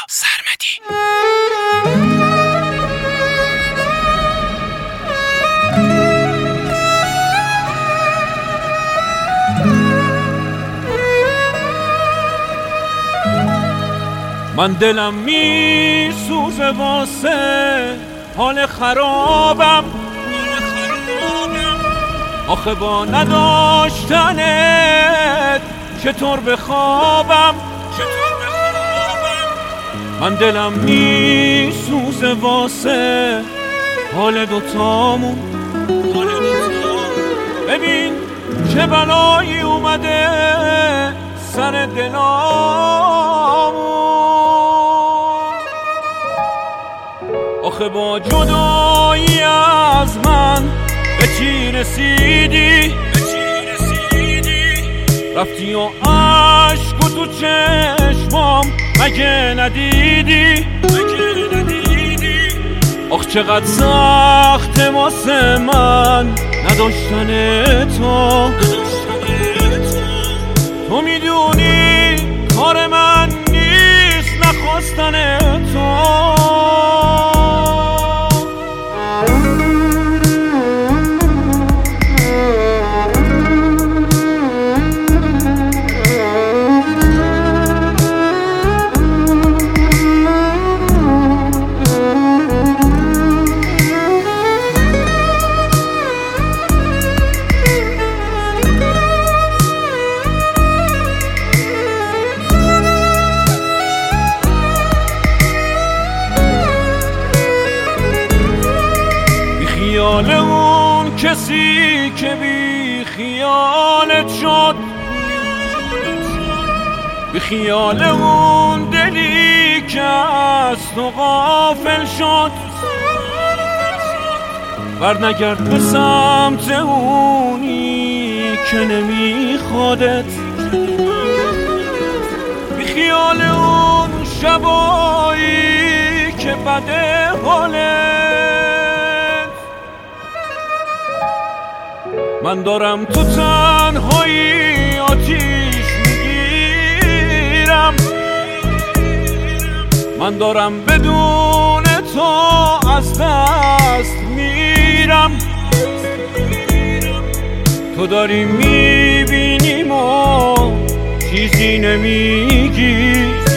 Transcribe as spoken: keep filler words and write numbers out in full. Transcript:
سرمدی. من دلم می سوزه واسه حال خرابم، آخه با نداشتنت چطور بخوابم. من دلم می سوزه واسه حال دوتامون، ببین چه بلایی اومده سر دلامون. آخه با جدایی از من به چی رسیدی؟ رفتی و عشق و تو چشمام مگه ندیدی؟ آخ چقدر سخت واسه من نداشتن تو. تو میدونی کار من نیست نخواستن تو. خیال اون کسی که بی خیالت شد، بی خیال اون دلی که از تو غافل شد. برنگرد به سمت اونی که نمیخوادت، بی خیال اون شبایی که بده حالت. من دارم تو تنهایی آتیش میگیرم، من دارم بدون تو از دست میرم. تو داری میبینیم و چیزی نمیگی،